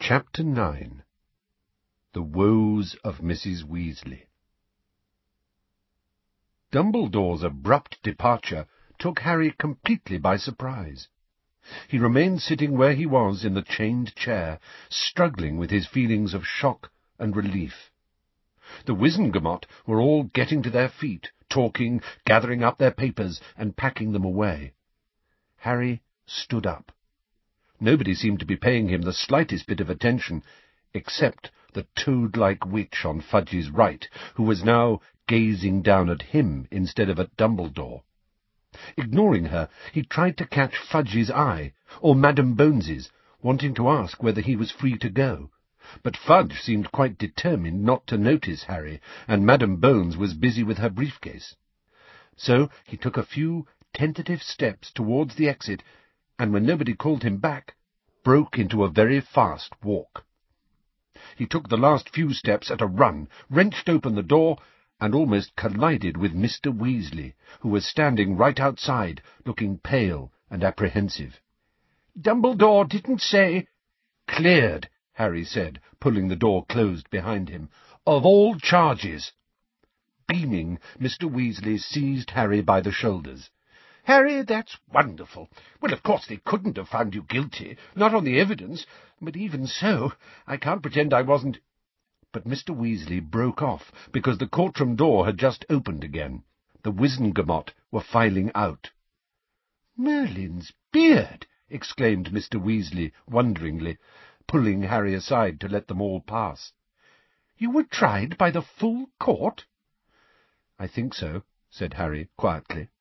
Chapter 9. The Woes of Mrs. Weasley. Dumbledore's abrupt departure took Harry completely by surprise. He remained sitting where he was in the chained chair, struggling with his feelings of shock and relief. The Wizengamot were all getting to their feet, talking, gathering up their papers, and packing them away. Harry stood up. Nobody seemed to be paying him the slightest bit of attention, except the toad-like witch on Fudge's right, who was now gazing down at him instead of at Dumbledore. Ignoring her, he tried to catch Fudge's eye, or Madam Bones's, wanting to ask whether he was free to go. But Fudge seemed quite determined not to notice Harry, and Madam Bones was busy with her briefcase. So he took a few tentative steps towards the exit, and when nobody called him back, broke into a very fast walk. He took the last few steps at a run, wrenched open the door, and almost collided with Mr. Weasley, who was standing right outside, looking pale and apprehensive. "Dumbledore didn't say—" "Cleared," Harry said, pulling the door closed behind him. "Of all charges." Beaming, Mr. Weasley seized Harry by the shoulders. "Harry, that's wonderful. Well, of course they couldn't have found you guilty, not on the evidence, but even so, I can't pretend I wasn't—" But Mr. Weasley broke off, because the courtroom door had just opened again. The Wizengamot were filing out. "Merlin's beard!" exclaimed Mr. Weasley, wonderingly, pulling Harry aside to let them all pass. "You were tried by the full court?" "I think so," said Harry quietly.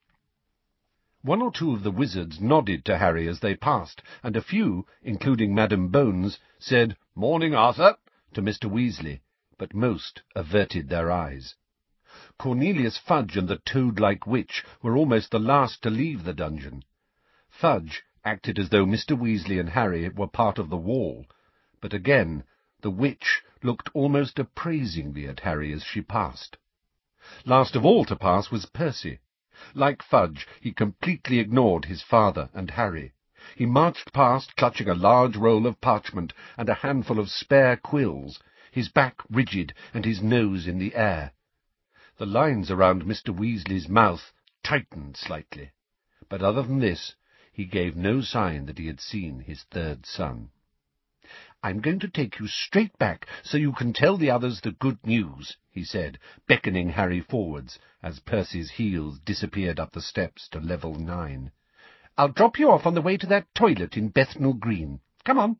One or two of the wizards nodded to Harry as they passed, and a few, including Madam Bones, said, "Morning, Arthur," to Mr. Weasley, but most averted their eyes. Cornelius Fudge and the toad-like witch were almost the last to leave the dungeon. Fudge acted as though Mr. Weasley and Harry were part of the wall, but again the witch looked almost appraisingly at Harry as she passed. Last of all to pass was Percy. Like Fudge, he completely ignored his father and Harry. He marched past, clutching a large roll of parchment and a handful of spare quills, his back rigid and his nose in the air. The lines around Mr. Weasley's mouth tightened slightly, but other than this, he gave no sign that he had seen his third son. "I'm going to take you straight back so you can tell the others the good news," he said, beckoning Harry forwards as Percy's heels disappeared up the steps to level 9. "I'll drop you off on the way to that toilet in Bethnal Green. Come on."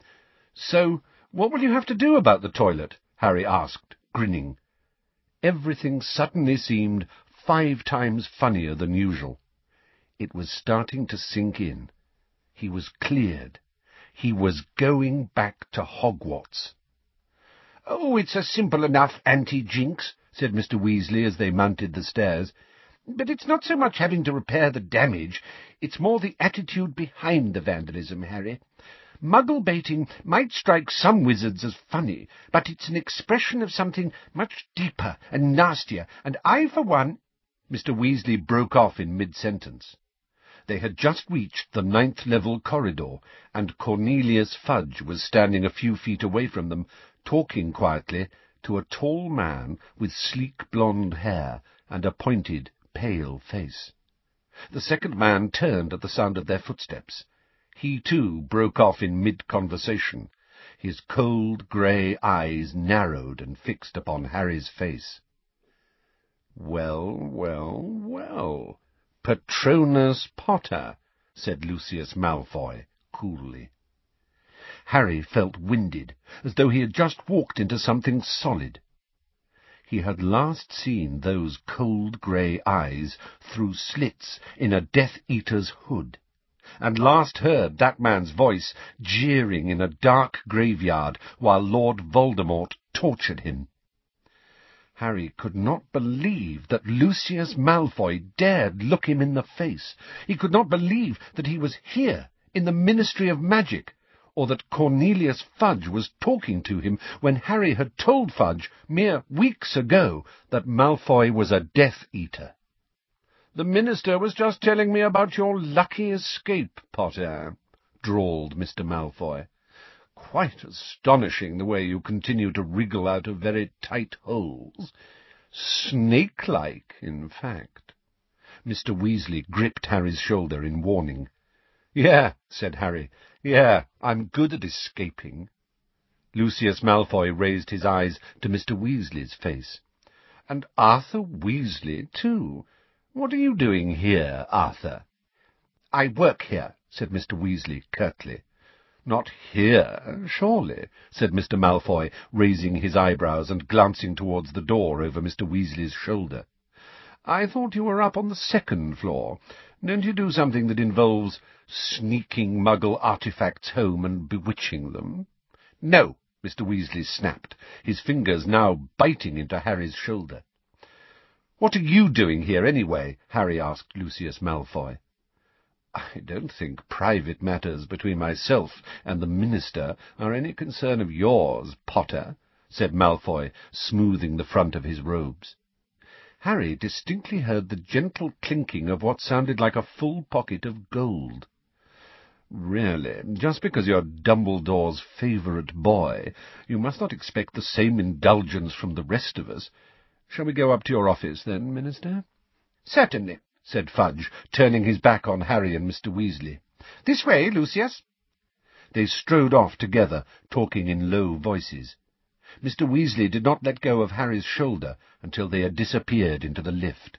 "So, what will you have to do about the toilet?" Harry asked, grinning. Everything suddenly seemed 5 times funnier than usual. It was starting to sink in. He was cleared. He was going back to Hogwarts. "Oh, it's a simple enough anti-jinx," said Mr. Weasley as they mounted the stairs. "But it's not so much having to repair the damage, it's more the attitude behind the vandalism, Harry. Muggle-baiting might strike some wizards as funny, but it's an expression of something much deeper and nastier, and I, for one—" Mr. Weasley broke off in mid-sentence. They had just reached the 9th-level corridor, and Cornelius Fudge was standing a few feet away from them, talking quietly to a tall man with sleek blonde hair and a pointed, pale face. The second man turned at the sound of their footsteps. He, too, broke off in mid-conversation. His cold grey eyes narrowed and fixed upon Harry's face. "Well, well, well, Patronus Potter," said Lucius Malfoy, coolly. Harry felt winded, as though he had just walked into something solid. He had last seen those cold grey eyes through slits in a Death Eater's hood, and last heard that man's voice jeering in a dark graveyard while Lord Voldemort tortured him. Harry could not believe that Lucius Malfoy dared look him in the face. He could not believe that he was here, in the Ministry of Magic, or that Cornelius Fudge was talking to him when Harry had told Fudge, mere weeks ago, that Malfoy was a Death Eater. "The Minister was just telling me about your lucky escape, Potter," drawled Mr. Malfoy. quite astonishing the way you continue to wriggle out of very tight holes. Snake-like, in fact." Mr. Weasley gripped Harry's shoulder in warning. "Yeah," said Harry. "Yeah, I'm good at escaping." Lucius Malfoy raised his eyes to Mr. Weasley's face. "And Arthur Weasley, too. What are you doing here, Arthur?" "I work here," said Mr. Weasley curtly. "Not here, surely," said Mr. Malfoy, raising his eyebrows and glancing towards the door over Mr. Weasley's shoulder. "I thought you were up on the second floor. Don't you do something that involves sneaking Muggle artifacts home and bewitching them?" "No," Mr. Weasley snapped, his fingers now biting into Harry's shoulder. "What are you doing here, anyway?" Harry asked Lucius Malfoy. "I don't think private matters between myself and the Minister are any concern of yours, Potter," said Malfoy, smoothing the front of his robes. Harry distinctly heard the gentle clinking of what sounded like a full pocket of gold. "Really, just because you're Dumbledore's favourite boy, you must not expect the same indulgence from the rest of us. Shall we go up to your office, then, Minister?" "Certainly," said Fudge, turning his back on Harry and Mr. Weasley. "This way, Lucius." They strode off together, talking in low voices. Mr. Weasley did not let go of Harry's shoulder until they had disappeared into the lift.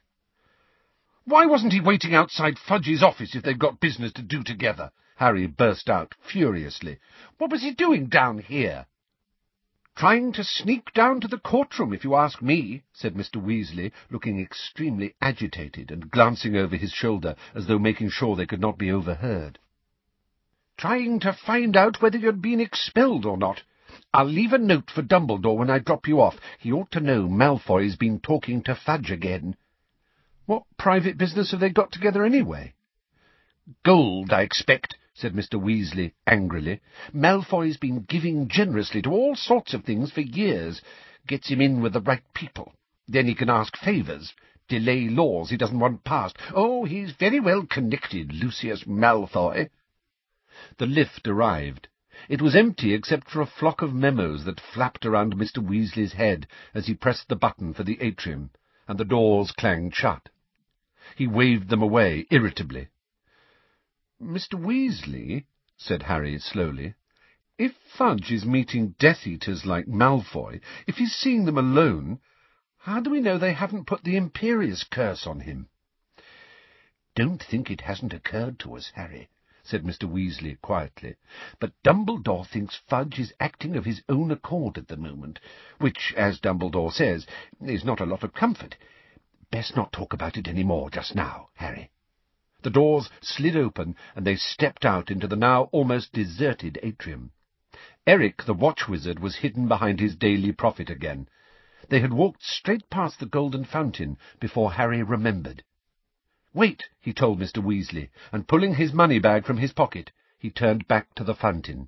"Why wasn't he waiting outside Fudge's office if they've got business to do together?" Harry burst out furiously. "What was he doing down here?" "Trying to sneak down to the courtroom, if you ask me," said Mr. Weasley, looking extremely agitated and glancing over his shoulder as though making sure they could not be overheard. "Trying to find out whether you'd been expelled or not. I'll leave a note for Dumbledore when I drop you off. He ought to know Malfoy's been talking to Fudge again." "What private business have they got together anyway?" "Gold, I expect," said Mr. Weasley angrily. "Malfoy's been giving generously to all sorts of things for years. Gets him in with the right people. Then he can ask favours, delay laws he doesn't want passed. Oh, he's very well connected, Lucius Malfoy." The lift arrived. It was empty except for a flock of memos that flapped around Mr. Weasley's head as he pressed the button for the atrium, and the doors clanged shut. He waved them away irritably. "Mr. Weasley," said Harry slowly, "if Fudge is meeting Death Eaters like Malfoy, if he's seeing them alone, how do we know they haven't put the Imperious Curse on him?" "Don't think it hasn't occurred to us, Harry," said Mr. Weasley quietly, "but Dumbledore thinks Fudge is acting of his own accord at the moment, which, as Dumbledore says, is not a lot of comfort. Best not talk about it any more just now, Harry." The doors slid open, and they stepped out into the now almost deserted atrium. Eric, the watch wizard, was hidden behind his daily prophet again. They had walked straight past the golden fountain before Harry remembered. "Wait," he told Mr. Weasley, and pulling his money-bag from his pocket, he turned back to the fountain.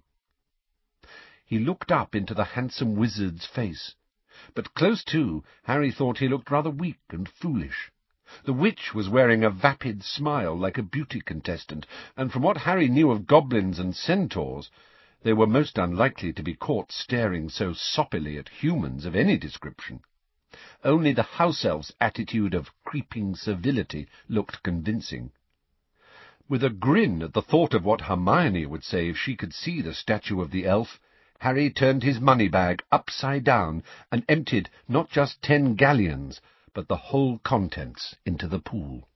He looked up into the handsome wizard's face, but close to, Harry thought he looked rather weak and foolish. The witch was wearing a vapid smile like a beauty contestant, and from what Harry knew of goblins and centaurs, they were most unlikely to be caught staring so soppily at humans of any description. Only the house elf's attitude of creeping servility looked convincing. With a grin at the thought of what Hermione would say if she could see the statue of the elf, Harry turned his money-bag upside down and emptied not just 10 galleons, but the whole contents into the pool.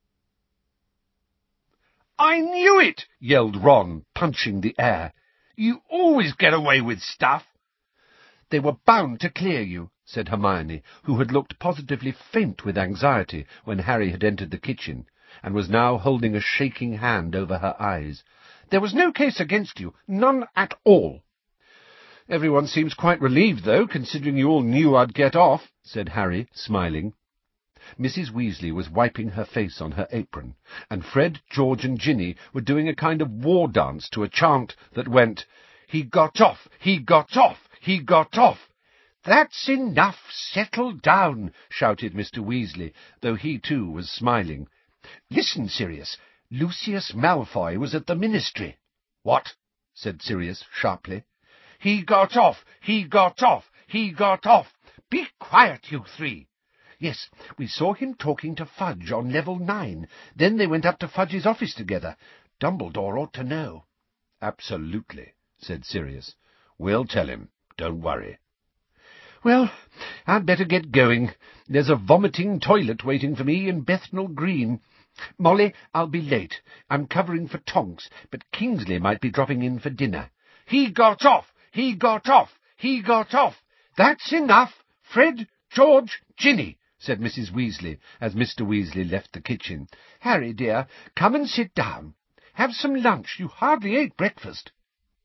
"I knew it!" yelled Ron, punching the air. "You always get away with stuff." "They were bound to clear you," said Hermione, who had looked positively faint with anxiety when Harry had entered the kitchen, and was now holding a shaking hand over her eyes. "There was no case against you, none at all." "Everyone seems quite relieved, though, considering you all knew I'd get off," said Harry, smiling. Mrs. Weasley was wiping her face on her apron, and Fred, George, and Ginny were doing a kind of war dance to a chant that went, "He got off! He got off! He got off!" "That's enough! Settle down!" shouted Mr. Weasley, though he too was smiling. "Listen, Sirius. Lucius Malfoy was at the Ministry." "What?" said Sirius sharply. He got off! He got off! He got off! Be quiet, you three! Yes, we saw him talking to Fudge on level 9. Then they went up to Fudge's office together. Dumbledore ought to know. Absolutely, said Sirius. We'll tell him. Don't worry. Well, I'd better get going. There's a vomiting toilet waiting for me in Bethnal Green. Molly, I'll be late. I'm covering for Tonks, but Kingsley might be dropping in for dinner. He got off! He got off! He got off! That's enough! Fred, George, Ginny, said Mrs. Weasley, as Mr. Weasley left the kitchen. Harry, dear, come and sit down. Have some lunch. You hardly ate breakfast.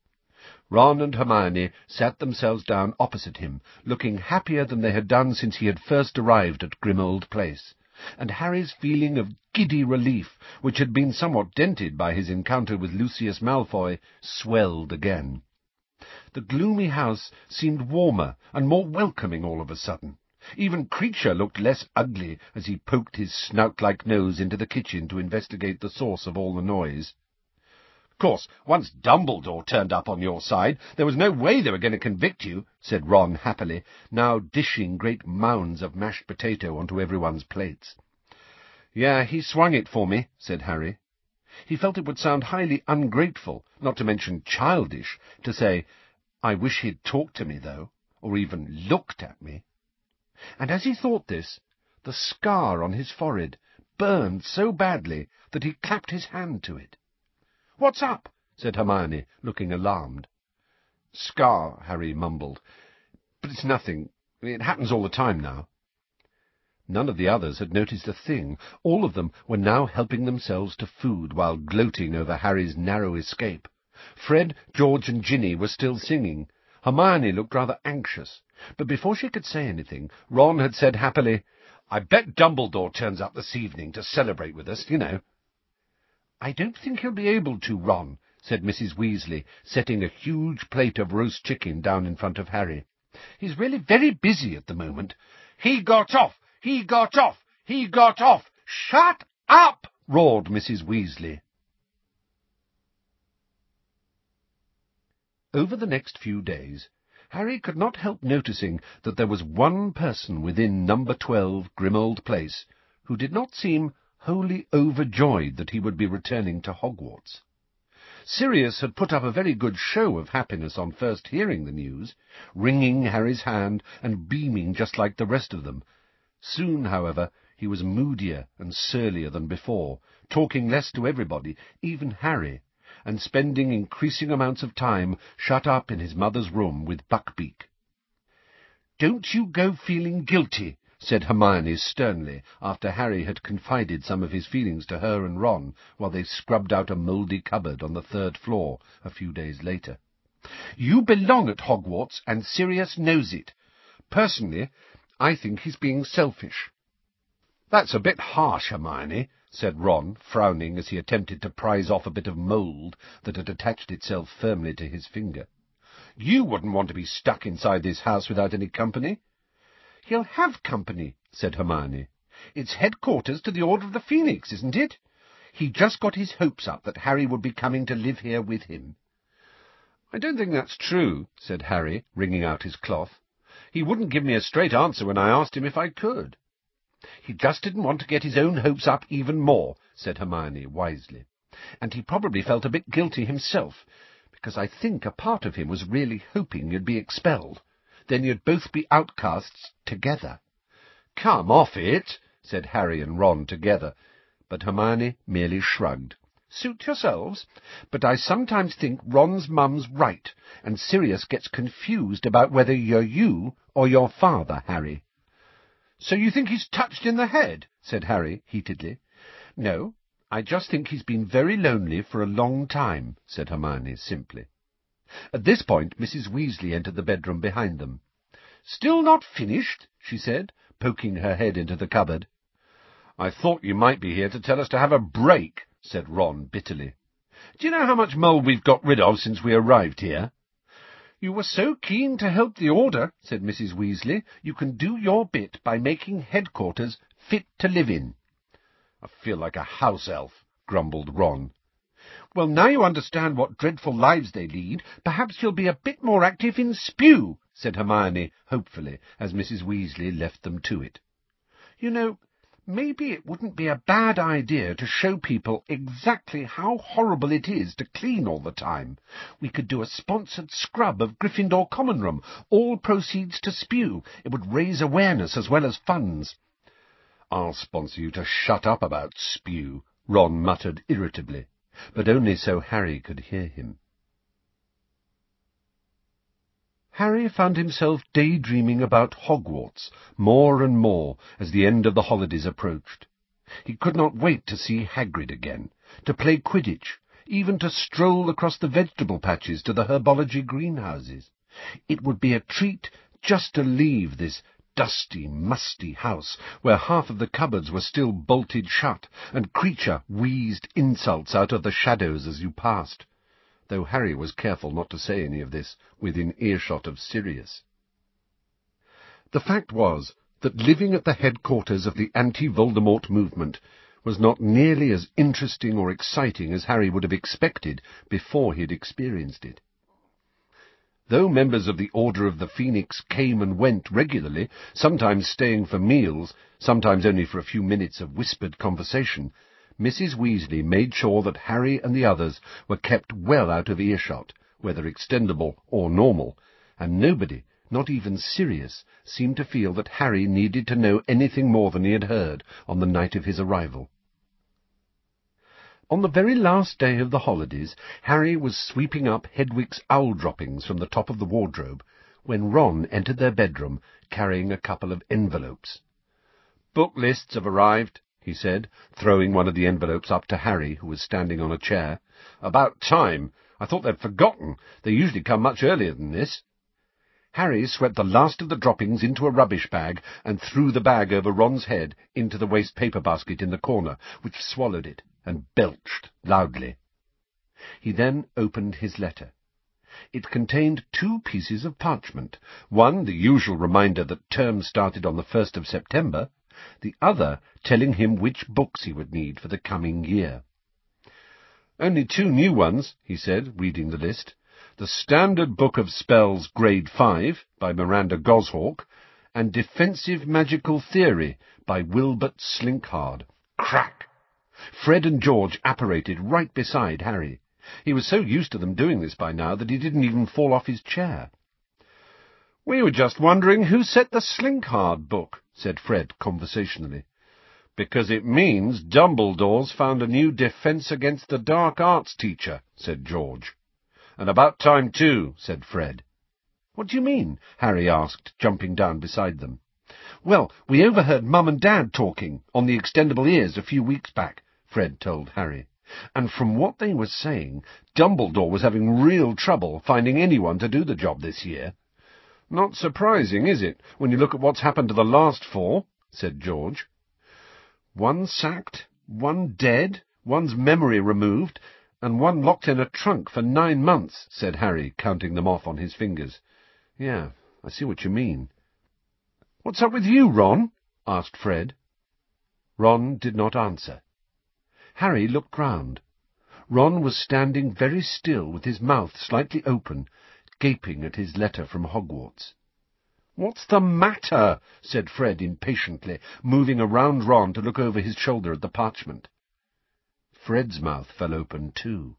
Ron and Hermione sat themselves down opposite him, looking happier than they had done since he had first arrived at Grimmauld Place, and Harry's feeling of giddy relief, which had been somewhat dented by his encounter with Lucius Malfoy, swelled again. The gloomy house seemed warmer and more welcoming all of a sudden. Even Creature looked less ugly as he poked his snout-like nose into the kitchen to investigate the source of all the noise. Of course, once Dumbledore turned up on your side, there was no way they were going to convict you, said Ron happily, now dishing great mounds of mashed potato onto everyone's plates. Yeah, he swung it for me, said Harry. He felt it would sound highly ungrateful, not to mention childish, to say, I wish he'd talked to me, though, or even looked at me. And as he thought this, the scar on his forehead burned so badly that he clapped his hand to it. "What's up?" said Hermione, looking alarmed. "Scar," Harry mumbled. "But it's nothing. It happens all the time now." None of the others had noticed a thing. All of them were now helping themselves to food while gloating over Harry's narrow escape. Fred, George, and Ginny were still singing. Hermione looked rather anxious, but before she could say anything, Ron had said happily, "I bet Dumbledore turns up this evening to celebrate with us, you know." "I don't think he'll be able to, Ron," said Mrs. Weasley, setting a huge plate of roast chicken down in front of Harry. "He's really very busy at the moment." "He got off! He got off! He got off! Shut up!" roared Mrs. Weasley. Over the next few days, Harry could not help noticing that there was one person within number 12 Grimmauld Place who did not seem wholly overjoyed that he would be returning to Hogwarts. Sirius had put up a very good show of happiness on first hearing the news, wringing Harry's hand and beaming just like the rest of them. Soon, however, he was moodier and surlier than before, talking less to everybody, even Harry, and spending increasing amounts of time shut up in his mother's room with Buckbeak. "Don't you go feeling guilty," said Hermione sternly, after Harry had confided some of his feelings to her and Ron while they scrubbed out a mouldy cupboard on the 3rd floor a few days later. "You belong at Hogwarts, and Sirius knows it. Personally, I think he's being selfish." "That's a bit harsh, Hermione," said Ron, frowning as he attempted to prise off a bit of mould that had attached itself firmly to his finger. "You wouldn't want to be stuck inside this house without any company." "He'll have company," said Hermione. "It's headquarters to the Order of the Phoenix, isn't it? He just got his hopes up that Harry would be coming to live here with him." "I don't think that's true," said Harry, wringing out his cloth. "He wouldn't give me a straight answer when I asked him if I could." "He just didn't want to get his own hopes up even more," said Hermione wisely. "And he probably felt a bit guilty himself, because I think a part of him was really hoping you'd be expelled. Then you'd both be outcasts together." "Come off it," said Harry and Ron together, but Hermione merely shrugged. "Suit yourselves, but I sometimes think Ron's mum's right, and Sirius gets confused about whether you're you or your father, Harry." "So you think he's touched in the head?" said Harry heatedly. "No, I just think he's been very lonely for a long time," said Hermione simply. At this point Mrs. Weasley entered the bedroom behind them. "Still not finished?" she said, poking her head into the cupboard. "I thought you might be here to tell us to have a break," said Ron bitterly. "Do you know how much mould we've got rid of since we arrived here?" "You were so keen to help the Order," said Mrs. Weasley, "you can do your bit by making headquarters fit to live in." "I feel like a house elf," grumbled Ron. "Well, now you understand what dreadful lives they lead, perhaps you'll be a bit more active in Spew," said Hermione hopefully, as Mrs. Weasley left them to it. "You know, maybe it wouldn't be a bad idea to show people exactly how horrible it is to clean all the time. We could do a sponsored scrub of Gryffindor Common Room, all proceeds to Spew. It would raise awareness as well as funds." "I'll sponsor you to shut up about Spew," Ron muttered irritably, but only so Harry could hear him. Harry found himself daydreaming about Hogwarts more and more as the end of the holidays approached. He could not wait to see Hagrid again, to play Quidditch, even to stroll across the vegetable patches to the herbology greenhouses. It would be a treat just to leave this dusty, musty house, where half of the cupboards were still bolted shut, and Creature wheezed insults out of the shadows as you passed, though Harry was careful not to say any of this within earshot of Sirius. The fact was that living at the headquarters of the anti-Voldemort movement was not nearly as interesting or exciting as Harry would have expected before he had experienced it. Though members of the Order of the Phoenix came and went regularly, sometimes staying for meals, sometimes only for a few minutes of whispered conversation, Mrs. Weasley made sure that Harry and the others were kept well out of earshot, whether extendable or normal, and nobody, not even Sirius, seemed to feel that Harry needed to know anything more than he had heard on the night of his arrival. On the very last day of the holidays, Harry was sweeping up Hedwig's owl droppings from the top of the wardrobe, when Ron entered their bedroom, carrying a couple of envelopes. "Book lists have arrived," he said, throwing one of the envelopes up to Harry, who was standing on a chair. "About time. I thought they'd forgotten. They usually come much earlier than this." Harry swept the last of the droppings into a rubbish bag and threw the bag over Ron's head into the waste paper basket in the corner, which swallowed it and belched loudly. He then opened his letter. It contained 2 pieces of parchment, one the usual reminder that term started on the 1st of September, the other telling him which books he would need for the coming year. "Only 2 new ones," he said, reading the list. "The Standard Book of Spells, Grade 5, by Miranda Goshawk, and Defensive Magical Theory, by Wilbert Slinkhard." Crack! Fred and George apparated right beside Harry. He was so used to them doing this by now that he didn't even fall off his chair. "We were just wondering who set the Slinkhard book," said Fred conversationally. "Because it means Dumbledore's found a new defence against the dark arts teacher," said George. "And about time, too," said Fred. "What do you mean?" Harry asked, jumping down beside them. "Well, we overheard Mum and Dad talking on the Extendable Ears a few weeks back," Fred told Harry. "And from what they were saying, Dumbledore was having real trouble finding anyone to do the job this year." "Not surprising, is it, when you look at what's happened to the last 4, said George. "One sacked, one dead, one's memory removed, and one locked in a trunk for 9 months, said Harry, counting them off on his fingers. "Yeah, I see what you mean." "What's up with you, Ron?" asked Fred. Ron did not answer. Harry looked round. Ron was standing very still with his mouth slightly open, gaping at his letter from Hogwarts. "What's the matter?" said Fred impatiently, moving around Ron to look over his shoulder at the parchment. Fred's mouth fell open too.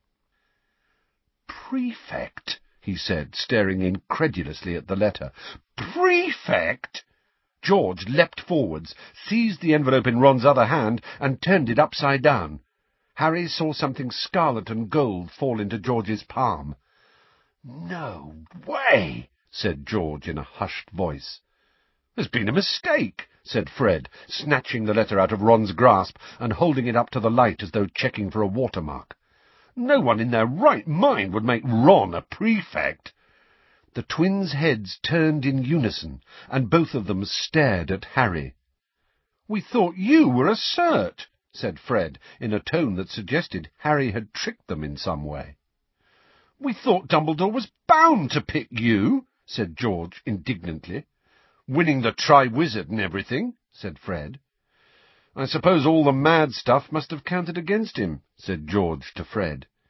"Prefect," he said, staring incredulously at the letter. "Prefect!" George leapt forwards, seized the envelope in Ron's other hand, and turned it upside down. Harry saw something scarlet and gold fall into George's palm. "No way!" said George in a hushed voice. "There's been a mistake," said Fred, snatching the letter out of Ron's grasp and holding it up to the light as though checking for a watermark. "No one in their right mind would make Ron a prefect." The twins' heads turned in unison, and both of them stared at Harry. "We thought you were a cert," said Fred, in a tone that suggested Harry had tricked them in some way. "We thought Dumbledore was bound to pick you," said George indignantly. "Winning the Triwizard and everything," said Fred. "I suppose all the mad stuff must have counted against him," said George to Fred.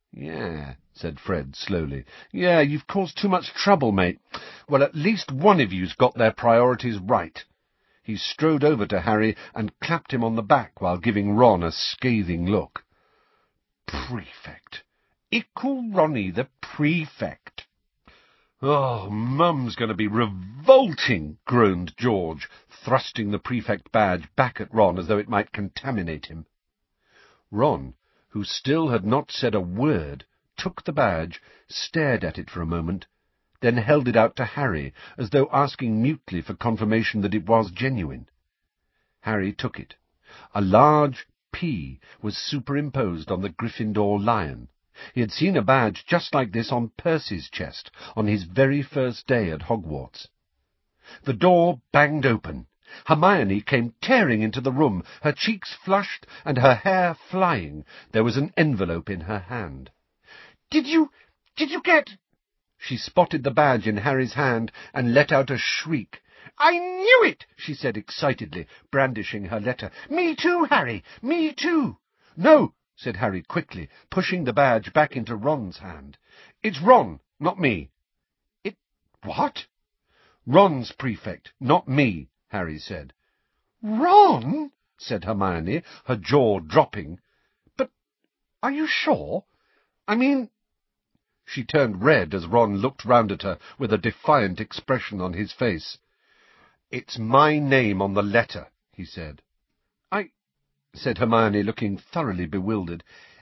"Yeah," said Fred slowly. "Yeah, you've caused too much trouble, mate. Well, at least one of you's got their priorities right." He strode over to Harry and clapped him on the back while giving Ron a scathing look. "Prefect! Ickle Ronnie the prefect!" "Oh, Mum's going to be revolting," groaned George, thrusting the prefect badge back at Ron as though it might contaminate him. Ron, who still had not said a word, took the badge, stared at it for a moment, then held it out to Harry, as though asking mutely for confirmation that it was genuine. Harry took it. A large P was superimposed on the Gryffindor lion. He had seen a badge just like this on Percy's chest on his very first day at Hogwarts. The door banged open. Hermione came tearing into the room, her cheeks flushed and her hair flying. There was an envelope in her hand. Did you get—" She spotted the badge in Harry's hand and let out a shriek. "I knew it!" she said excitedly, brandishing her letter. "Me too, Harry! Me too!" "No!" said Harry quickly, pushing the badge back into Ron's hand. "It's Ron, not me." "What?" "Ron's prefect, not me," Harry said. "Ron?" said Hermione, her jaw dropping. "But are you sure? I mean—" She turned red as Ron looked round at her with a defiant expression on his face. "It's my name on the letter," he said. "I—" said Hermione, looking thoroughly bewildered.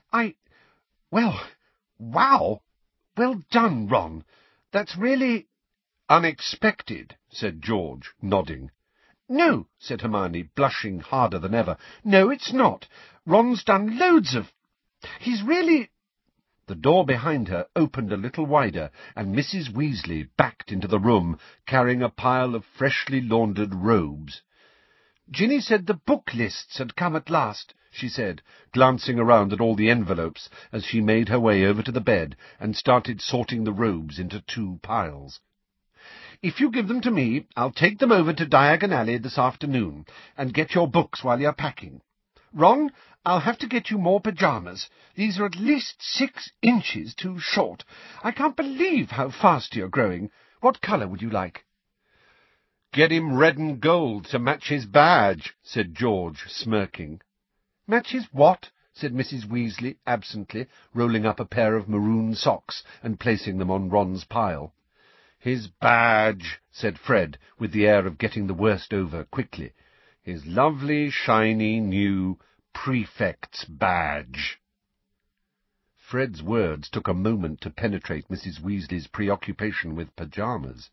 Well, wow! Well done, Ron. That's really—" "Unexpected," said George, nodding. "No," said Hermione, blushing harder than ever. "No, it's not. Ron's done loads of— He's really—" The door behind her opened a little wider, and Mrs. Weasley backed into the room, carrying a pile of freshly laundered robes. "Ginny said the book lists had come at last," she said, glancing around at all the envelopes as she made her way over to the bed and started sorting the robes into 2 piles. "If you give them to me, I'll take them over to Diagon Alley this afternoon, and get your books while you're packing. Ron, I'll have to get you more pyjamas. These are at least 6 inches too short. I can't believe how fast you're growing. What colour would you like?" "Get him red and gold to match his badge," said George, smirking. "Match his what?" said Mrs. Weasley absently, rolling up a pair of maroon socks and placing them on Ron's pile. "His badge," said Fred, with the air of getting the worst over quickly. "His lovely, shiny, new prefect's badge." Fred's words took a moment to penetrate Mrs. Weasley's preoccupation with pyjamas.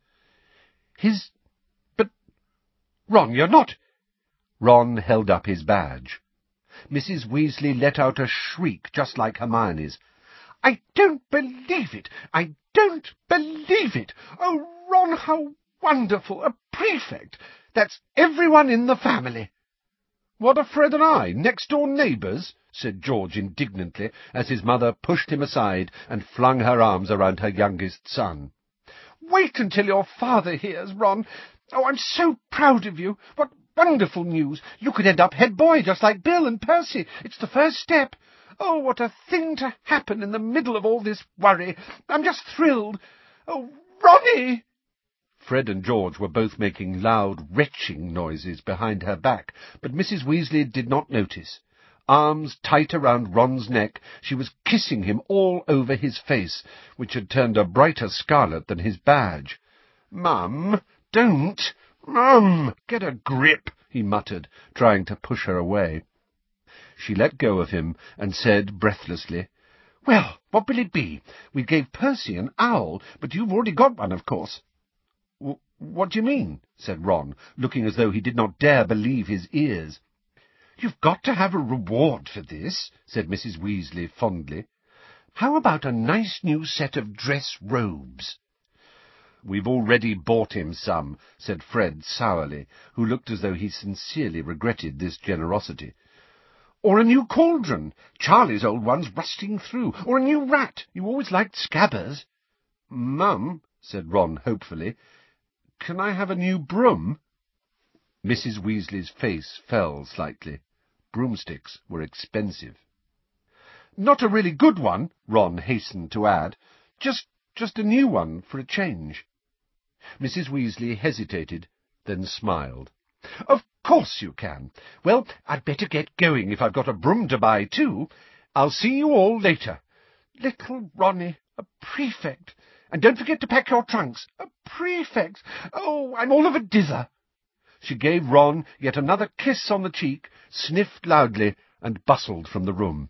"But, Ron, you're not—" Ron held up his badge. Mrs. Weasley let out a shriek just like Hermione's. "I don't believe it! I don't believe it! Oh, Ron, how wonderful! A prefect! That's everyone in the family!" "What are Fred and I, next-door neighbours?" said George indignantly, as his mother pushed him aside and flung her arms around her youngest son. "Wait until your father hears, Ron. Oh, I'm so proud of you. What wonderful news! You could end up head boy just like Bill and Percy. It's the first step. Oh, what a thing to happen in the middle of all this worry. I'm just thrilled. Oh, Ronnie!" Fred and George were both making loud retching noises behind her back, but Mrs. Weasley did not notice. Arms tight around Ron's neck, she was kissing him all over his face, which had turned a brighter scarlet than his badge. "Mum, don't! Mum, get a grip!" he muttered, trying to push her away. She let go of him and said breathlessly, "Well, what will it be? We gave Percy an owl, but you've already got one, of course." "What do you mean?" said Ron, looking as though he did not dare believe his ears. "You've got to have a reward for this," said Mrs. Weasley fondly. "How about a nice new set of dress robes?" "We've already bought him some," said Fred sourly, who looked as though he sincerely regretted this generosity. "Or a new cauldron. Charlie's old one's rusting through. Or a new rat. You always liked Scabbers." "Mum," said Ron hopefully, "can I have a new broom?" Mrs. Weasley's face fell slightly. Broomsticks were expensive. Not a really good one, Ron hastened to add. Just a new one for a change. Mrs. Weasley hesitated, then smiled. Of course you can. Well, I'd better get going if I've got a broom to buy too. I'll see you all later. Little Ronnie, a prefect. And don't forget to pack your trunks. A prefect. Oh, I'm all of a dither. She gave Ron yet another kiss on the cheek, sniffed loudly, and bustled from the room.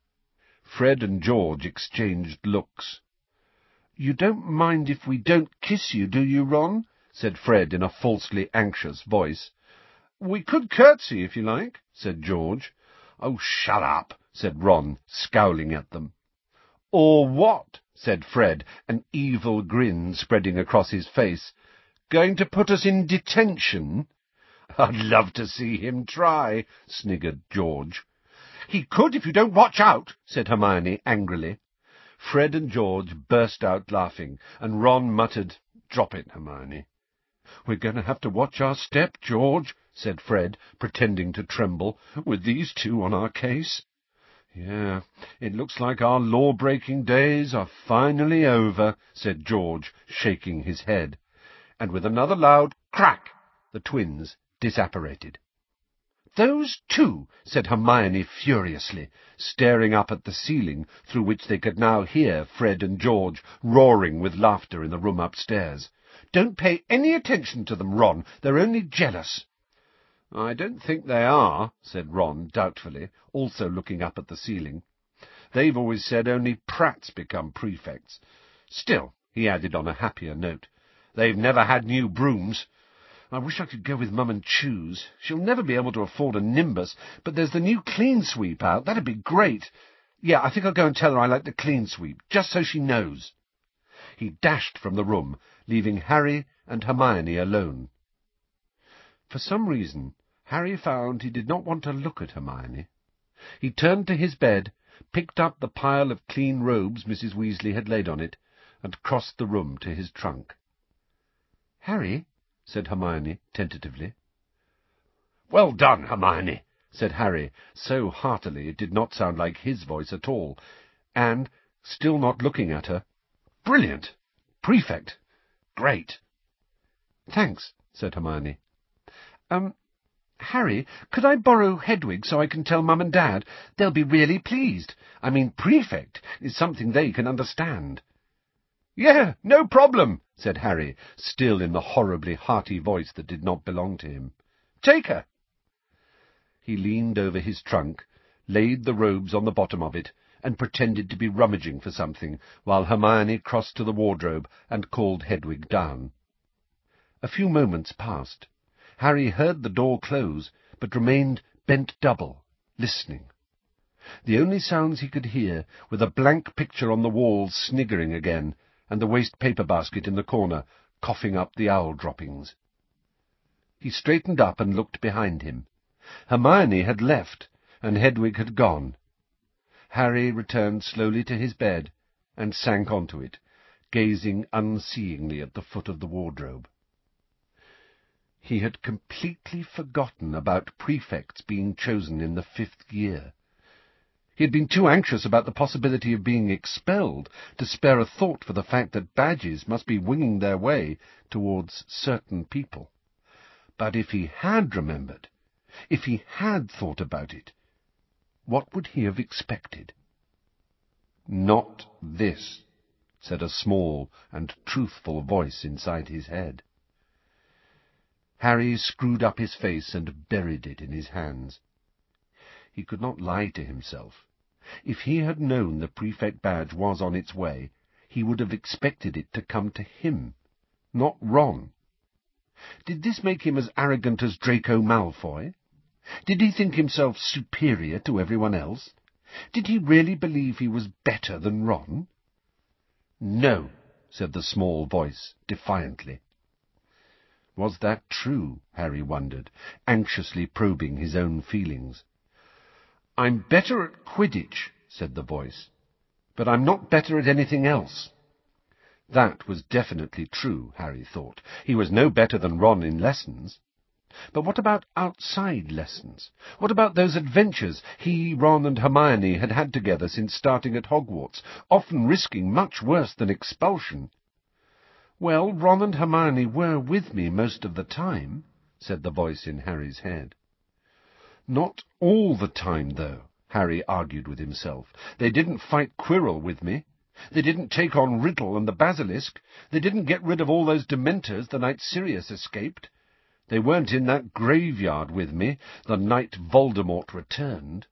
Fred and George exchanged looks. You don't mind if we don't kiss you, do you, Ron? Said Fred in a falsely anxious voice. We could curtsy, if you like, said George. Oh, shut up, said Ron, scowling at them. Or what? Said Fred, an evil grin spreading across his face. Going to put us in detention? I'd love to see him try, sniggered George. He could if you don't watch out, said Hermione angrily. Fred and George burst out laughing, and Ron muttered, Drop it, Hermione. We're going to have to watch our step, George, said Fred, pretending to tremble, with these two on our case. Yeah, it looks like our law-breaking days are finally over, said George, shaking his head. And with another loud crack, the twins disapparated. Those two, said Hermione furiously, staring up at the ceiling, through which they could now hear Fred and George roaring with laughter in the room upstairs. Don't pay any attention to them, Ron. They're only jealous. I don't think they are, said Ron doubtfully, also looking up at the ceiling. They've always said only prats become prefects. Still, he added on a happier note, they've never had new brooms. I wish I could go with Mum and choose. She'll never be able to afford a Nimbus, but there's the new Clean Sweep out. That'd be great. Yeah, I think I'll go and tell her I like the Clean Sweep, just so she knows. He dashed from the room, leaving Harry and Hermione alone. For some reason, Harry found he did not want to look at Hermione. He turned to his bed, picked up the pile of clean robes Mrs. Weasley had laid on it, and crossed the room to his trunk. Harry, said Hermione tentatively. Well done, Hermione, said Harry, so heartily it did not sound like his voice at all, and, still not looking at her, Brilliant! Prefect! Great! Thanks, said Hermione. Harry, could I borrow Hedwig so I can tell Mum and Dad? They'll be really pleased. I mean, prefect is something they can understand. Yeah, no problem, said Harry, still in the horribly hearty voice that did not belong to him. Take her. He leaned over his trunk, laid the robes on the bottom of it, and pretended to be rummaging for something, while Hermione crossed to the wardrobe and called Hedwig down. A few moments passed. Harry heard the door close, but remained bent double, listening. The only sounds he could hear were the blank picture on the wall sniggering again, and the waste-paper basket in the corner, coughing up the owl droppings. He straightened up and looked behind him. Hermione had left, and Hedwig had gone. Harry returned slowly to his bed, and sank onto it, gazing unseeingly at the foot of the wardrobe. He had completely forgotten about prefects being chosen in the 5th year. He had been too anxious about the possibility of being expelled to spare a thought for the fact that badges must be winging their way towards certain people. But if he had remembered, if he had thought about it, what would he have expected? Not this, said a small and truthful voice inside his head. Harry screwed up his face and buried it in his hands. He could not lie to himself. If he had known the prefect badge was on its way, he would have expected it to come to him, not Ron. Did this make him as arrogant as Draco Malfoy? Did he think himself superior to everyone else? Did he really believe he was better than Ron? No, said the small voice defiantly. Was that true, Harry wondered, anxiously probing his own feelings. I'm better at Quidditch, said the voice, but I'm not better at anything else. That was definitely true, Harry thought. He was no better than Ron in lessons. But what about outside lessons? What about those adventures he, Ron, and Hermione had had together since starting at Hogwarts, often risking much worse than expulsion? "Well, Ron and Hermione were with me most of the time," said the voice in Harry's head. "Not all the time, though," Harry argued with himself. "They didn't fight Quirrell with me. They didn't take on Riddle and the Basilisk. They didn't get rid of all those Dementors the night Sirius escaped. They weren't in that graveyard with me the night Voldemort returned."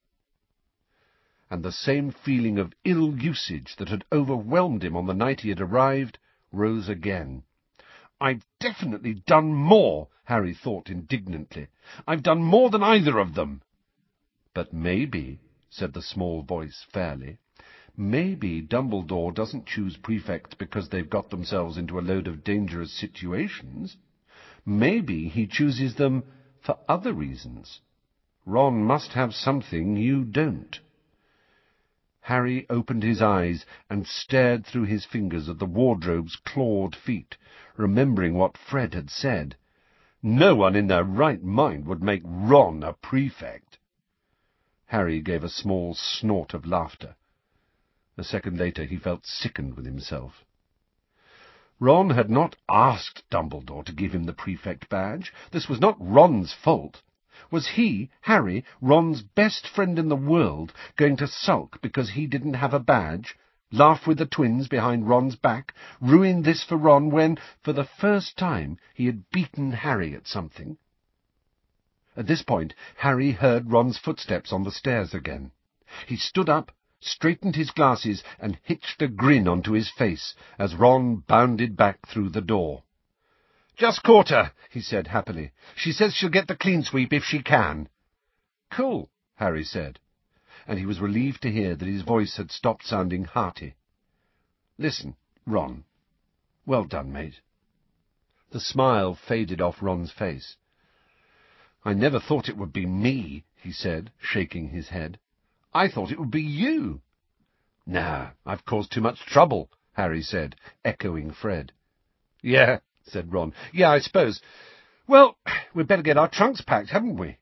And the same feeling of ill-usage that had overwhelmed him on the night he had arrived rose again. "I've definitely done more," Harry thought indignantly. "I've done more than either of them." "But maybe," said the small voice fairly, "maybe Dumbledore doesn't choose prefects because they've got themselves into a load of dangerous situations. Maybe he chooses them for other reasons. Ron must have something you don't." Harry opened his eyes and stared through his fingers at the wardrobe's clawed feet, remembering what Fred had said. No one in their right mind would make Ron a prefect. Harry gave a small snort of laughter. A second later he felt sickened with himself. Ron had not asked Dumbledore to give him the prefect badge. This was not Ron's fault. Was he, Harry, Ron's best friend in the world, going to sulk because he didn't have a badge, laugh with the twins behind Ron's back, ruin this for Ron when, for the first time, he had beaten Harry at something? At this point, Harry heard Ron's footsteps on the stairs again. He stood up, straightened his glasses, and hitched a grin onto his face as Ron bounded back through the door. "Just caught her," he said happily. "She says she'll get the clean sweep if she can." "Cool," Harry said, and he was relieved to hear that his voice had stopped sounding hearty. "Listen, Ron. Well done, mate." The smile faded off Ron's face. "I never thought it would be me," he said, shaking his head. "I thought it would be you." "Nah, I've caused too much trouble," Harry said, echoing Fred. "Yeah," said Ron. "Yeah, I suppose. Well, we'd better get our trunks packed, haven't we?"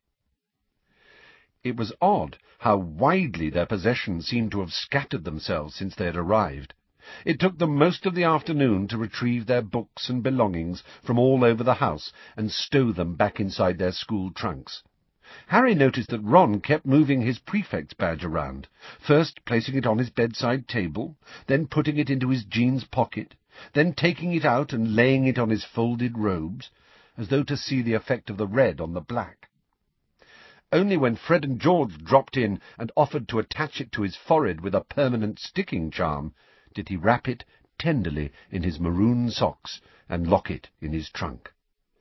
It was odd how widely their possessions seemed to have scattered themselves since they had arrived. It took them most of the afternoon to retrieve their books and belongings from all over the house and stow them back inside their school trunks. Harry noticed that Ron kept moving his prefect's badge around, first placing it on his bedside table, then putting it into his jeans pocket, then taking it out and laying it on his folded robes, as though to see the effect of the red on the black. Only when Fred and George dropped in and offered to attach it to his forehead with a permanent sticking charm did he wrap it tenderly in his maroon socks and lock it in his trunk.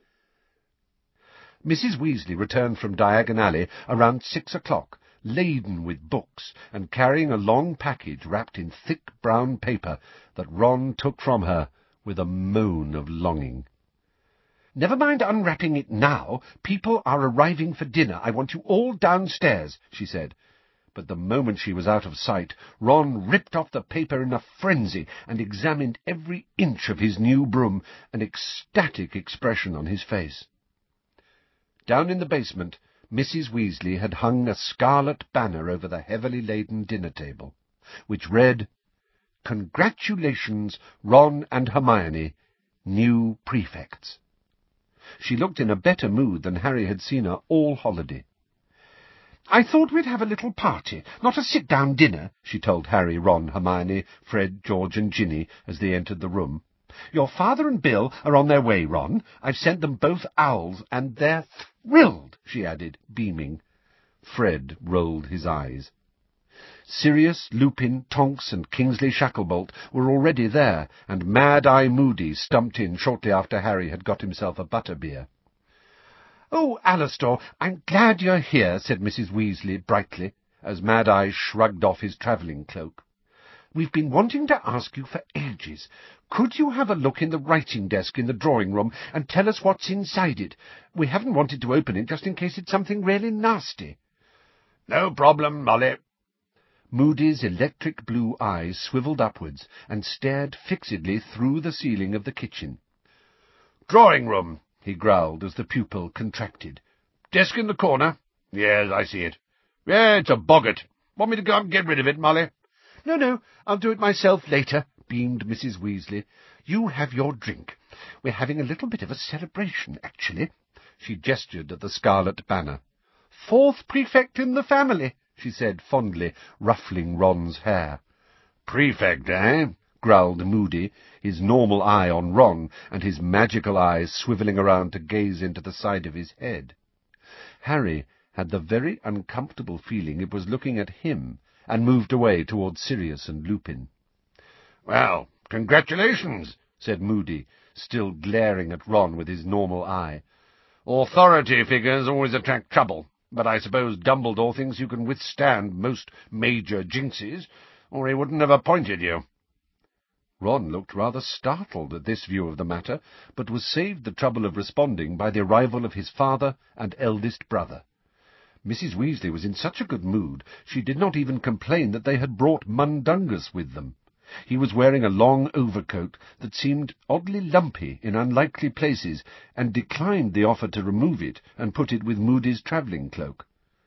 Mrs. Weasley returned from Diagon Alley around 6 o'clock, laden with books, and carrying a long package wrapped in thick brown paper that Ron took from her with a moan of longing. "Never mind unwrapping it now. People are arriving for dinner. I want you all downstairs," she said. But the moment she was out of sight, Ron ripped off the paper in a frenzy and examined every inch of his new broom, an ecstatic expression on his face. Down in the basement, Mrs. Weasley had hung a scarlet banner over the heavily laden dinner table, which read, "Congratulations, Ron and Hermione, new prefects." She looked in a better mood than Harry had seen her all holiday. "I thought we'd have a little party, not a sit-down dinner," she told Harry, Ron, Hermione, Fred, George, and Ginny as they entered the room. "Your father and Bill are on their way, Ron. I've sent them both owls, and they're thrilled," she added, beaming. Fred rolled his eyes. Sirius, Lupin, Tonks, and Kingsley Shacklebolt were already there, and Mad-Eye Moody stumped in shortly after Harry had got himself a butterbeer. "Oh, Alastor, I'm glad you're here," said Mrs. Weasley brightly, as Mad-Eye shrugged off his travelling cloak. "We've been wanting to ask you for ages. Could you have a look in the writing desk in the drawing-room and tell us what's inside it? We haven't wanted to open it just in case it's something really nasty." "No problem, Molly." Moody's electric blue eyes swivelled upwards and stared fixedly through the ceiling of the kitchen. "Drawing-room," he growled as the pupil contracted. "Desk in the corner? Yes, I see it. Yeah, it's a boggart. Want me to go up and get rid of it, Molly?" "No, I'll do it myself later," beamed Mrs. Weasley. "You have your drink. We're having a little bit of a celebration, actually." She gestured at the scarlet banner. "Fourth prefect in the family," she said fondly, ruffling Ron's hair. "Prefect, eh?" growled Moody, his normal eye on Ron, and his magical eyes swivelling around to gaze into the side of his head. Harry had the very uncomfortable feeling it was looking at him, and moved away towards Sirius and Lupin. "Well, congratulations," said Moody, still glaring at Ron with his normal eye. "Authority figures always attract trouble, but I suppose Dumbledore thinks you can withstand most major jinxes, or he wouldn't have appointed you." Ron looked rather startled at this view of the matter, but was saved the trouble of responding by the arrival of his father and eldest brother. Mrs. Weasley was in such a good mood, she did not even complain that they had brought Mundungus with them. He was wearing a long overcoat that seemed oddly lumpy in unlikely places, and declined the offer to remove it and put it with Moody's travelling cloak.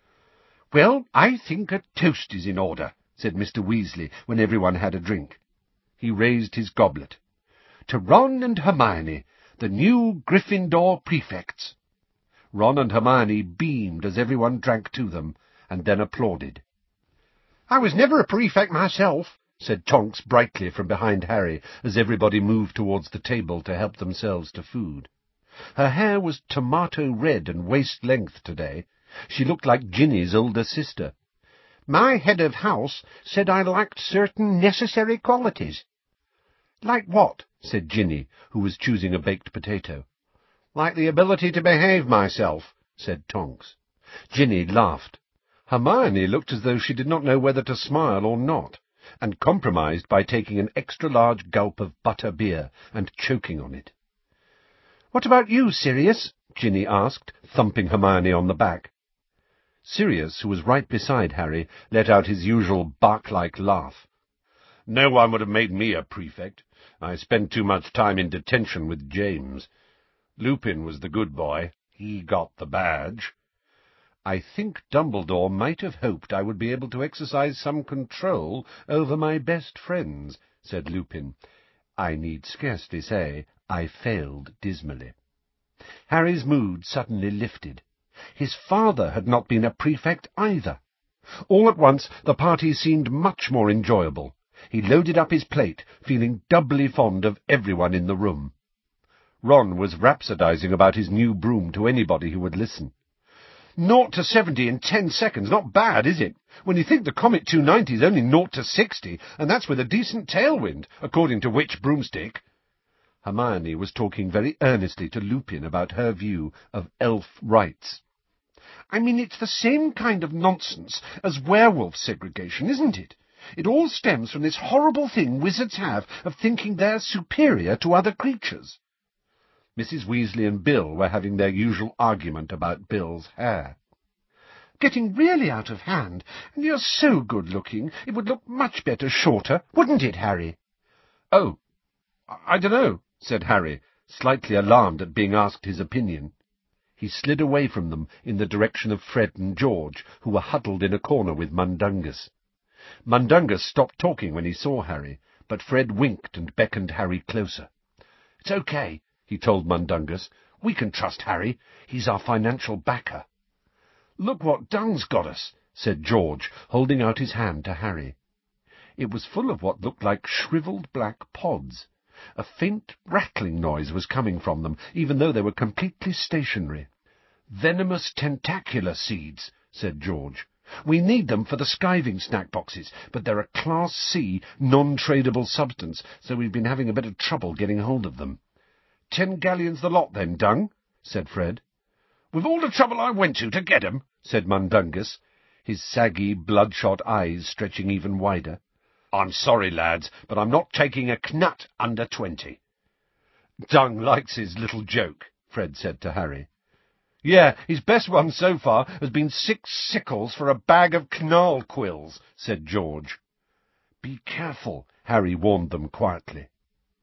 "Well, I think a toast is in order," said Mr. Weasley when everyone had a drink. He raised his goblet. "To Ron and Hermione, the new Gryffindor prefects." Ron and Hermione beamed as everyone drank to them, and then applauded. "I was never a prefect myself," said Tonks brightly from behind Harry, as everybody moved towards the table to help themselves to food. Her hair was tomato-red and waist-length today. She looked like Ginny's older sister. "My head of house said I lacked certain necessary qualities." "Like what?" said Ginny, who was choosing a baked potato. "Like the ability to behave myself," said Tonks. Ginny laughed. Hermione looked as though she did not know whether to smile or not, and compromised by taking an extra-large gulp of butter beer and choking on it. "What about you, Sirius?" Ginny asked, thumping Hermione on the back. Sirius, who was right beside Harry, let out his usual bark-like laugh. "No one would have made me a prefect. I spent too much time in detention with James. Lupin was the good boy. He got the badge. I think Dumbledore might have hoped I would be able to exercise some control over my best friends," said Lupin. I need scarcely say I failed dismally. Harry's mood suddenly lifted. His father had not been a prefect either. All at once the party seemed much more enjoyable. He loaded up his plate, feeling doubly fond of everyone in the room. Ron was rhapsodizing about his new broom to anybody who would listen. 0 to 70 in 10 seconds, not bad, is it? When you think the Comet 290 is only 0 to 60, and that's with a decent tailwind, according to Witch Broomstick. Hermione was talking very earnestly to Lupin about her view of elf rights. "I mean, it's the same kind of nonsense as werewolf segregation, isn't it? It all stems from this horrible thing wizards have of thinking they're superior to other creatures." Mrs. Weasley and Bill were having their usual argument about Bill's hair. "Getting really out of hand, and you're so good-looking, it would look much better shorter, wouldn't it, Harry?" "Oh, I don't know," said Harry, slightly alarmed at being asked his opinion. He slid away from them in the direction of Fred and George, who were huddled in a corner with Mundungus. Mundungus stopped talking when he saw Harry, but Fred winked and beckoned Harry closer. "It's okay," he told Mundungus. "We can trust Harry. He's our financial backer." "Look what Dung's got us," said George, holding out his hand to Harry. It was full of what looked like shriveled black pods. A faint rattling noise was coming from them, even though they were completely stationary. "Venomous tentacular seeds," said George. "We need them for the skiving snack boxes, but they're a Class C, non-tradable substance, so we've been having a bit of trouble getting hold of them." 10 galleons the lot, then, Dung," said Fred. "With all the trouble I went to get 'em," said Mundungus, his saggy, bloodshot eyes stretching even wider. "I'm sorry, lads, but I'm not taking a knut under 20. "Dung likes his little joke," Fred said to Harry. "Yeah, his best one so far has been 6 sickles for a bag of knarl quills," said George. "Be careful," Harry warned them quietly. "What?"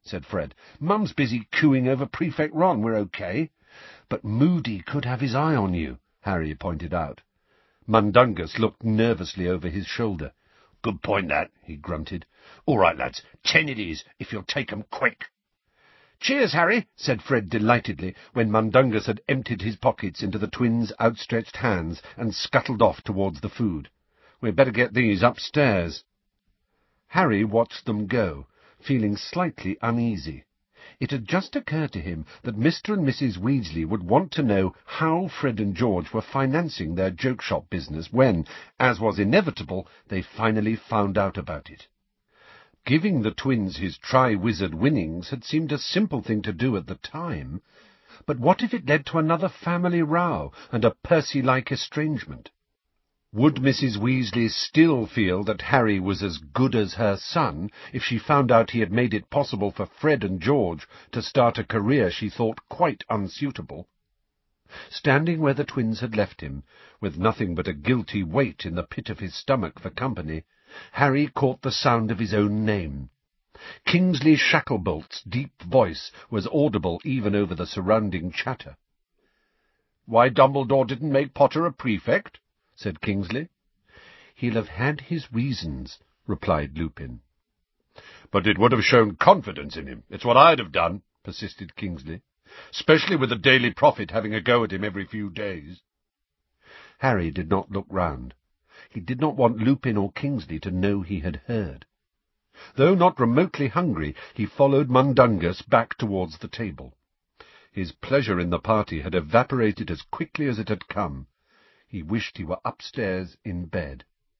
said Fred. "Mum's busy cooing over Prefect Ron. We're okay." "But Moody could have his eye on you," Harry pointed out. Mundungus looked nervously over his shoulder. "Good point, that," he grunted. "All right, lads, 10 it is, if you'll take 'em quick." "Cheers, Harry," said Fred delightedly, when Mundungus had emptied his pockets into the twins' outstretched hands and scuttled off towards the food. "We'd better get these upstairs." Harry watched them go, feeling slightly uneasy. It had just occurred to him that Mr. and Mrs. Weasley would want to know how Fred and George were financing their joke shop business when, as was inevitable, they finally found out about it. Giving the twins his Tri-Wizard winnings had seemed a simple thing to do at the time, but what if it led to another family row and a Percy-like estrangement? Would Mrs. Weasley still feel that Harry was as good as her son if she found out he had made it possible for Fred and George to start a career she thought quite unsuitable? Standing where the twins had left him, with nothing but a guilty weight in the pit of his stomach for company, Harry caught the sound of his own name. Kingsley Shacklebolt's deep voice was audible even over the surrounding chatter. "Why Dumbledore didn't make Potter a prefect?" said Kingsley. "He'll have had his reasons," replied Lupin. "But it would have shown confidence in him. It's what I'd have done," persisted Kingsley, "especially with the Daily Prophet having a go at him every few days." Harry did not look round. He did not want Lupin or Kingsley to know he had heard. Though not remotely hungry, he followed Mundungus back towards the table. His pleasure in the party had evaporated as quickly as it had come. He wished he were upstairs in bed.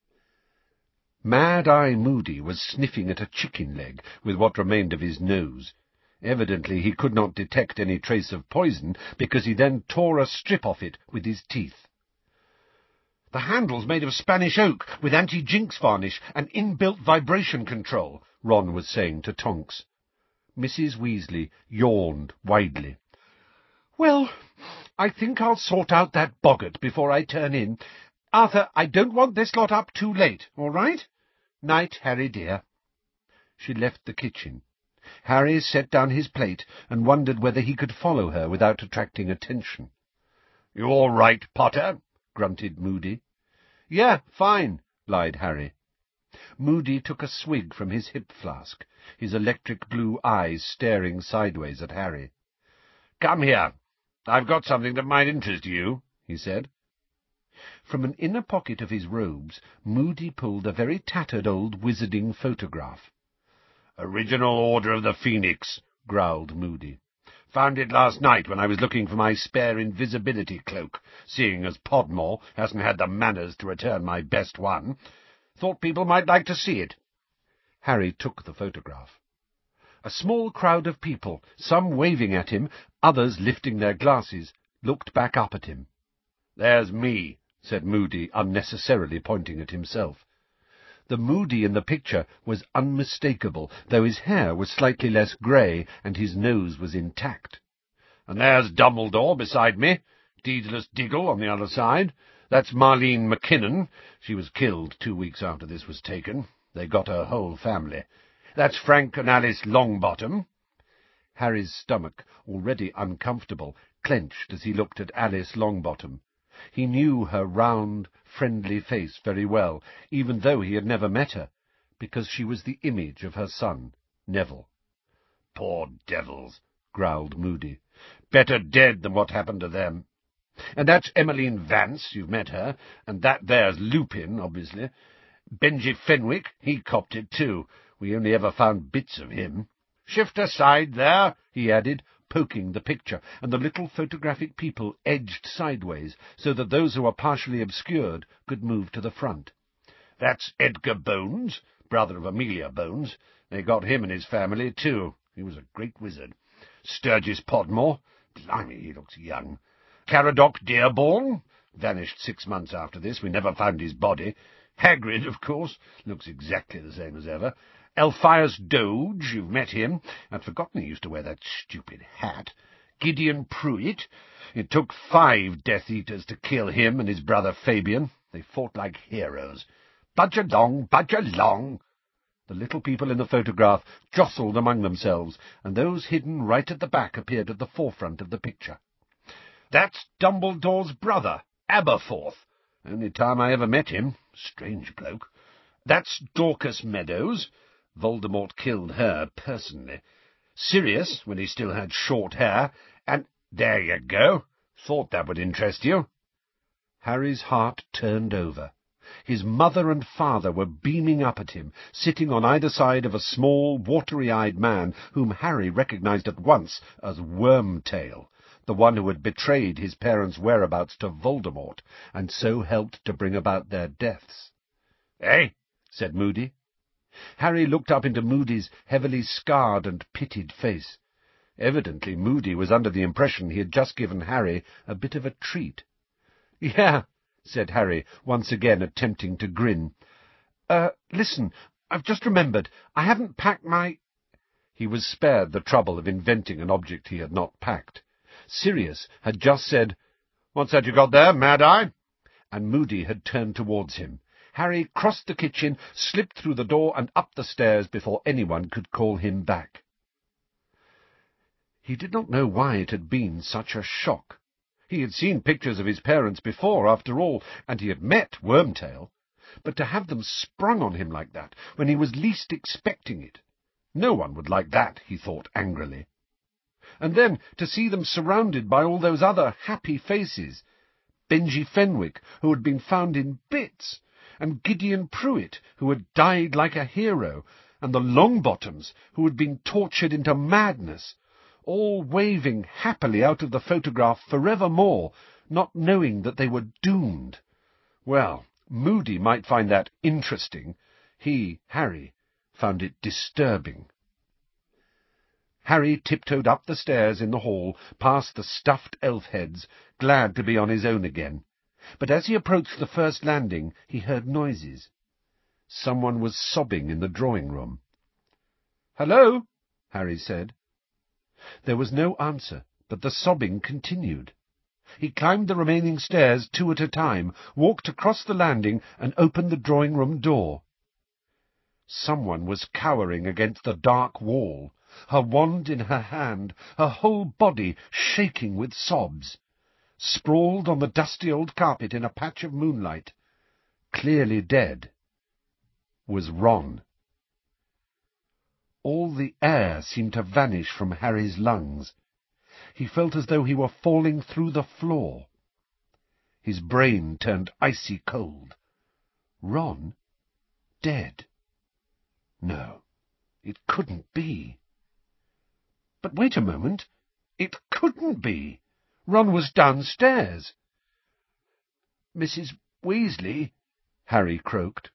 Mad-Eye Moody was sniffing at a chicken leg with what remained of his nose. Evidently he could not detect any trace of poison, because he then tore a strip off it with his teeth. "The handle's made of Spanish oak, with anti-jinx varnish and inbuilt vibration control," Ron was saying to Tonks. Mrs. Weasley yawned widely. "Well, I think I'll sort out that boggart before I turn in. Arthur, I don't want this lot up too late, all right? Night, Harry dear." She left the kitchen. Harry set down his plate and wondered whether he could follow her without attracting attention. "You all right, Potter?" grunted Moody. "Yeah, fine," lied Harry. Moody took a swig from his hip flask, his electric blue eyes staring sideways at Harry. "Come here. I've got something that might interest you," he said. From an inner pocket of his robes, Moody pulled a very tattered old wizarding photograph. "Original Order of the Phoenix," growled Moody. "Found it last night when I was looking for my spare invisibility cloak, seeing as Podmore hasn't had the manners to return my best one. Thought people might like to see it." Harry took the photograph. A small crowd of people, some waving at him, others lifting their glasses, looked back up at him. "There's me," said Moody, unnecessarily pointing at himself. The Moody in the picture was unmistakable, though his hair was slightly less grey and his nose was intact. "And there's Dumbledore beside me, Daedalus Diggle on the other side. That's Marlene McKinnon. She was killed 2 weeks after this was taken. They got her whole family. That's Frank and Alice Longbottom." Harry's stomach, already uncomfortable, clenched as he looked at Alice Longbottom. He knew her round, friendly face very well, even though he had never met her, because she was the image of her son, Neville. "Poor devils," growled Moody. "Better dead than what happened to them. And that's Emmeline Vance, you've met her, and that there's Lupin, obviously. Benji Fenwick, he copped it too. We only ever found bits of him. Shift aside there," he added, poking the picture, and the little photographic people edged sideways, so that those who were partially obscured could move to the front. "That's Edgar Bones, brother of Amelia Bones. They got him and his family, too. He was a great wizard. Sturgis Podmore. Blimey, he looks young. Caradoc Dearborn. Vanished 6 months after this. We never found his body. Hagrid, of course. Looks exactly the same as ever. Alpheus Doge, you've met him. I'd forgotten he used to wear that stupid hat. Gideon Pruitt. It took 5 Death Eaters to kill him and his brother Fabian. They fought like heroes. Budge along, budge along." The little people in the photograph jostled among themselves, and those hidden right at the back appeared at the forefront of the picture. "That's Dumbledore's brother, Aberforth. Only time I ever met him. Strange bloke. That's Dorcas Meadows. Voldemort killed her personally. Sirius, when he still had short hair, and there you go. Thought that would interest you." Harry's heart turned over. His mother and father were beaming up at him, sitting on either side of a small, watery-eyed man whom Harry recognized at once as Wormtail, the one who had betrayed his parents' whereabouts to Voldemort, and so helped to bring about their deaths. "Eh?" said Moody. Harry looked up into Moody's heavily scarred and pitted face. Evidently Moody was under the impression he had just given Harry a bit of a treat. "Yeah," said Harry, once again attempting to grin. Listen, I've just remembered. I haven't packed my—" He was spared the trouble of inventing an object he had not packed. Sirius had just said, "What's that you got there, Mad-Eye?" and Moody had turned towards him. Harry crossed the kitchen, slipped through the door and up the stairs before anyone could call him back. He did not know why it had been such a shock. He had seen pictures of his parents before, after all, and he had met Wormtail. But to have them sprung on him like that, when he was least expecting it— no one would like that, he thought angrily. And then to see them surrounded by all those other happy faces— Benji Fenwick, who had been found in bits, and Gideon Pruitt, who had died like a hero, and the Longbottoms, who had been tortured into madness, all waving happily out of the photograph forevermore, not knowing that they were doomed. Well, Moody might find that interesting. He, Harry, found it disturbing. Harry tiptoed up the stairs in the hall, past the stuffed elf heads, glad to be on his own again. But as he approached the first landing, he heard noises. Someone was sobbing in the drawing-room. "Hello?" Harry said. There was no answer, but the sobbing continued. He climbed the remaining stairs 2 at a time, walked across the landing, and opened the drawing-room door. Someone was cowering against the dark wall, her wand in her hand, her whole body shaking with sobs. Sprawled on the dusty old carpet in a patch of moonlight, clearly dead, was Ron. All the air seemed to vanish from Harry's lungs. He felt as though he were falling through the floor. His brain turned icy cold. Ron? Dead? No, it couldn't be. But wait a moment. It couldn't be. Ron was downstairs. "Mrs. Weasley," Harry croaked.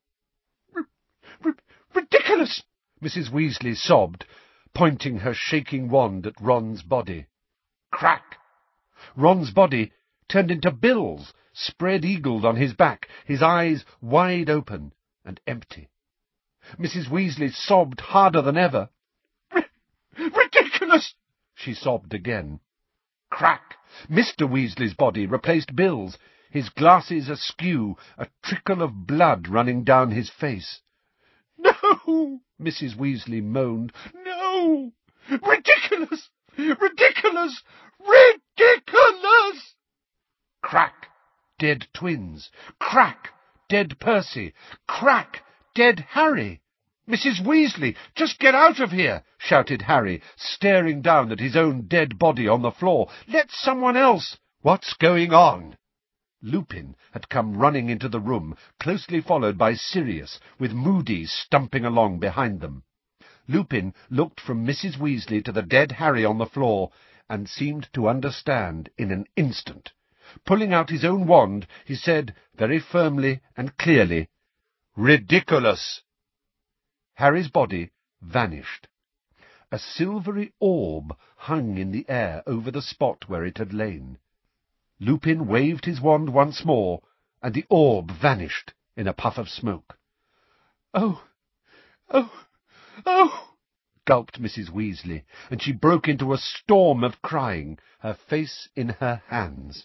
Ridiculous!" Mrs. Weasley sobbed, pointing her shaking wand at Ron's body. Crack! Ron's body turned into Bill's, spread-eagled on his back, his eyes wide open and empty. Mrs. Weasley sobbed harder than ever. "Ridiculous!" she sobbed again. Crack! Mr. Weasley's body replaced Bill's, his glasses askew, a trickle of blood running down his face. "No!" Mrs. Weasley moaned. "No! Ridiculous! Ridiculous! Ridiculous!" Crack! Dead twins. Crack! Dead Percy. Crack! Dead Harry. "Mrs. Weasley, just get out of here!" shouted Harry, staring down at his own dead body on the floor. "Let someone else—" "What's going on?" Lupin had come running into the room, closely followed by Sirius, with Moody stumping along behind them. Lupin looked from Mrs. Weasley to the dead Harry on the floor, and seemed to understand in an instant. Pulling out his own wand, he said, very firmly and clearly, "Ridiculous!" Harry's body vanished. A silvery orb hung in the air over the spot where it had lain. Lupin waved his wand once more, and the orb vanished in a puff of smoke. "Oh, oh, oh!" gulped Mrs. Weasley, and she broke into a storm of crying, her face in her hands.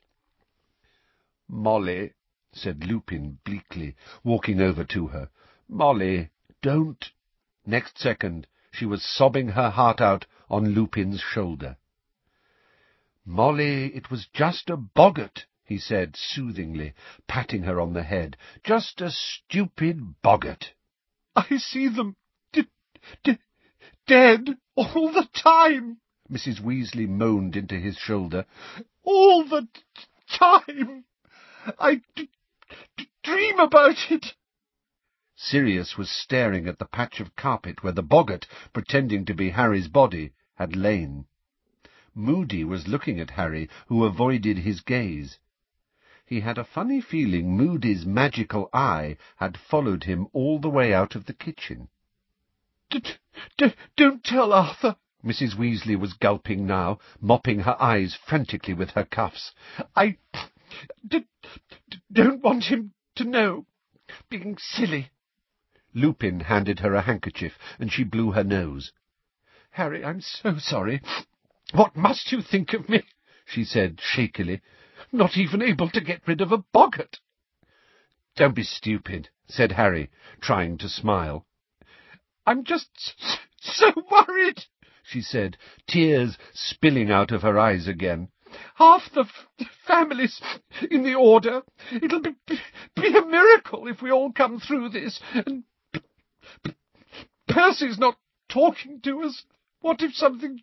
"Molly," said Lupin bleakly, walking over to her. "Molly, don't." Next second, she was sobbing her heart out on Lupin's shoulder. "Molly, it was just a boggart," he said soothingly, patting her on the head. "Just a stupid boggart." "I see them dead all the time," Mrs. Weasley moaned into his shoulder. "All the time. I dream about it." Sirius was staring at the patch of carpet where the boggart, pretending to be Harry's body, had lain. Moody was looking at Harry, who avoided his gaze. He had a funny feeling Moody's magical eye had followed him all the way out of the kitchen. Don't tell Arthur." Mrs. Weasley was gulping now, mopping her eyes frantically with her cuffs. "I don't want him to know. Being silly." Lupin handed her a handkerchief, and she blew her nose. "Harry, I'm so sorry. What must you think of me?" she said shakily. "Not even able to get rid of a boggart." "Don't be stupid," said Harry, trying to smile. "I'm just so worried," she said, tears spilling out of her eyes again. "Half the families in the Order. It'll be a miracle if we all come through this. And Percy's not talking to us. What if something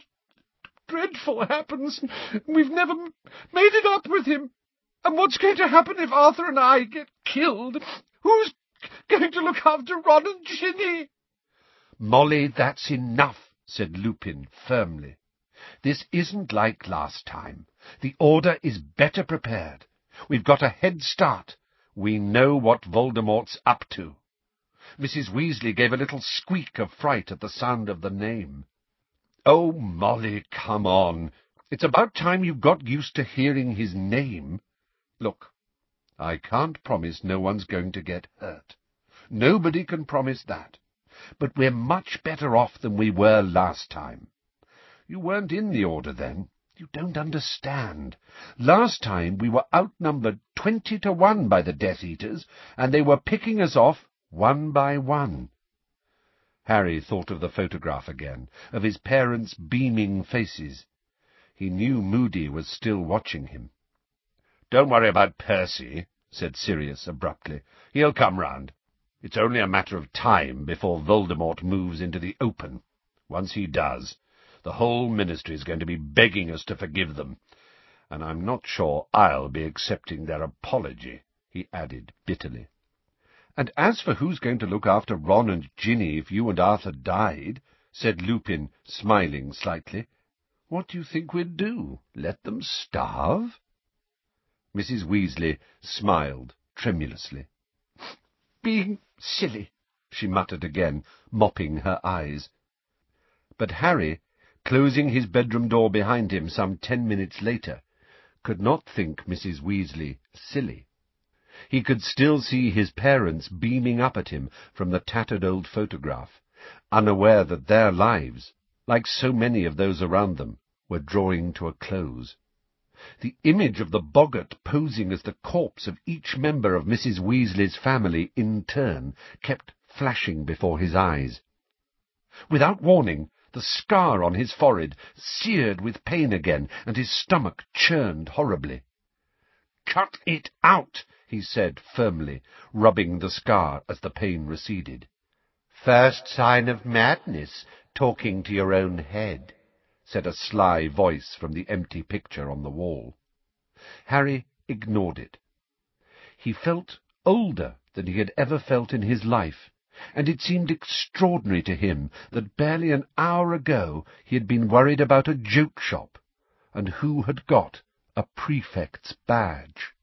dreadful happens? We've never made it up with him. And what's going to happen if Arthur and I get killed? Who's going to look after Ron and Ginny?" "Molly, that's enough," said Lupin firmly. "This isn't like last time. The Order is better prepared. We've got a head start. We know what Voldemort's up to." Mrs. Weasley gave a little squeak of fright at the sound of the name. "Oh, Molly, come on. It's about time you got used to hearing his name. Look, I can't promise no one's going to get hurt. Nobody can promise that. But we're much better off than we were last time. You weren't in the Order then. You don't understand. Last time we were outnumbered 20-1 by the Death Eaters, and they were picking us off one by one." Harry thought of the photograph again, of his parents' beaming faces. He knew Moody was still watching him. "Don't worry about Percy," said Sirius abruptly. "He'll come round. It's only a matter of time before Voldemort moves into the open. Once he does, the whole Ministry is going to be begging us to forgive them, and I'm not sure I'll be accepting their apology," he added bitterly. "And as for who's going to look after Ron and Ginny if you and Arthur died," said Lupin, smiling slightly, "what do you think we'd do? Let them starve?" Mrs. Weasley smiled tremulously. "Being silly," she muttered again, mopping her eyes. But Harry, closing his bedroom door behind him some 10 minutes later, could not think Mrs. Weasley silly. He could still see his parents beaming up at him from the tattered old photograph, unaware that their lives, like so many of those around them, were drawing to a close. The image of the boggart posing as the corpse of each member of Mrs. Weasley's family in turn kept flashing before his eyes. Without warning, the scar on his forehead seared with pain again, and his stomach churned horribly. "Cut it out," he said firmly, rubbing the scar as the pain receded. "First sign of madness, talking to your own head," said a sly voice from the empty picture on the wall. Harry ignored it. He felt older than he had ever felt in his life, and it seemed extraordinary to him that barely an hour ago he had been worried about a joke shop, and who had got a prefect's badge.